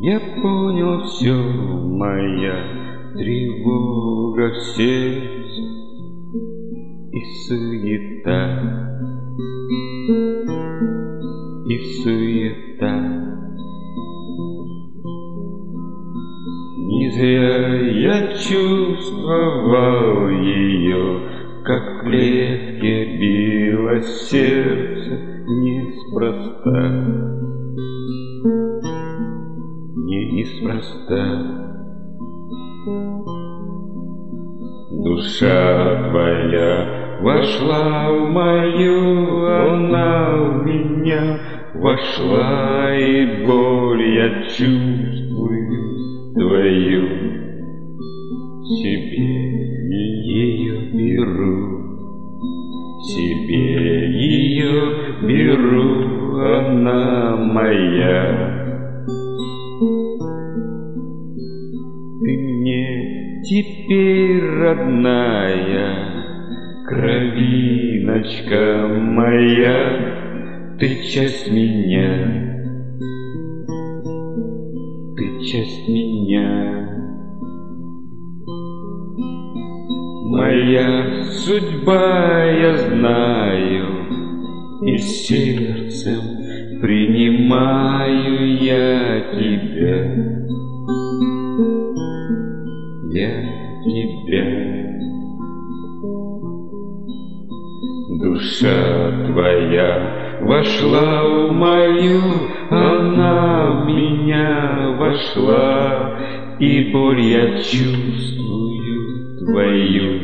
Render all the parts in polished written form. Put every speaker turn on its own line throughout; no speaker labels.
Я понял все, моя тревога в сердце и суета, и суета. Не зря я чувствовал ее, как в клетке билось сердце, неспроста, неспроста. Душа твоя вошла в мою, она в меня вошла, и боль я чувствую твою. Себе ее беру, себе ее беру, она моя. Ты мне теперь родная, кровиночка моя, ты часть меня, ты часть меня. Моя судьба, я знаю, и сердцем принимаю я тебя. Я тебя. Душа твоя вошла в мою, она в меня вошла, и боль я чувствую твою.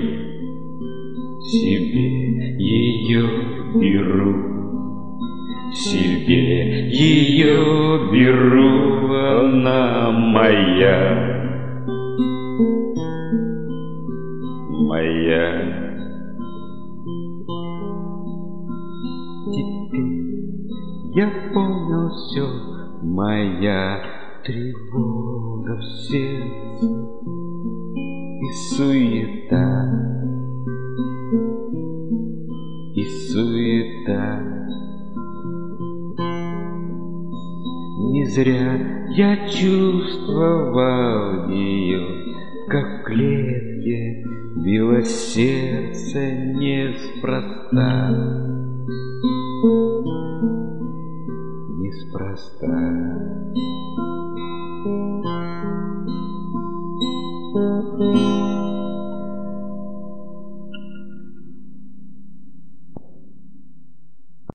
Себе ее беру, себе ее беру, она моя. Моя. Теперь я понял все, моя тревога в сердце и суета, и суета. Не зря я чувствовал ее, как в клетке билось сердце, неспроста, неспроста.